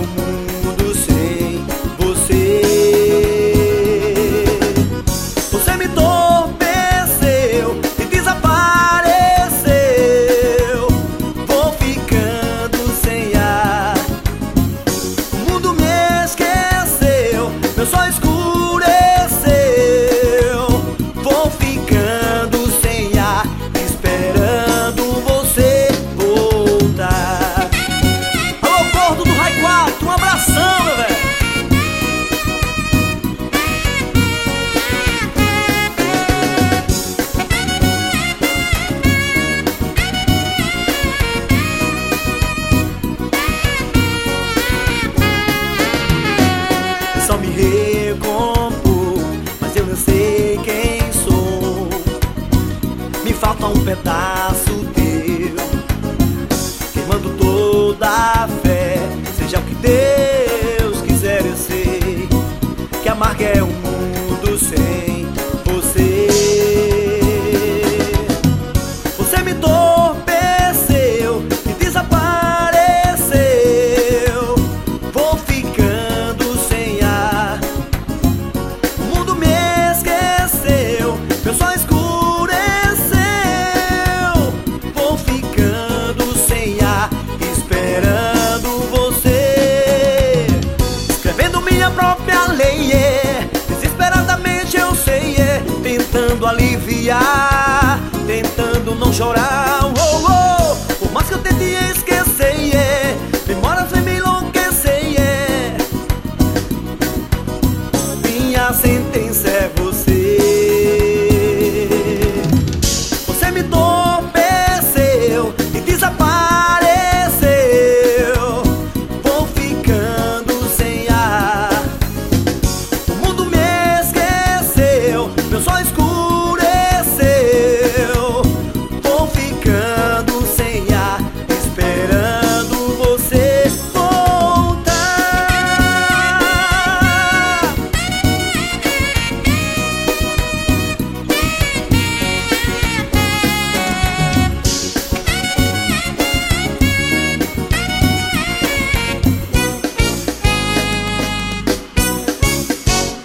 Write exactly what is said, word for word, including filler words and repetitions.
um mundo sem você. Você me entorpeceu e desapareceu. Vou ficando sem ar. O mundo me esqueceu, meu sol escureceu. Vou ficando sem ar, esperando você voltar. Alô, gordo do Raio quatro, um abração, meu velho. Só me recompor, mas eu não sei quem sou. Me falta um pedaço teu, queimando toda a fé. Seja o que Deus quiser, eu sei que amargo é um mundo sem você. Você me entorpeceu e desapareceu. Vou ficando sem ar. O mundo me esqueceu, meu sol escureceu. Vou ficando sem ar, esperando você. Escrevendo minha própria lei, é. Desesperadamente eu sei, é. Tentando aliviar, tentando não chorar. Oh, oh. Por mais que eu tente esquecer,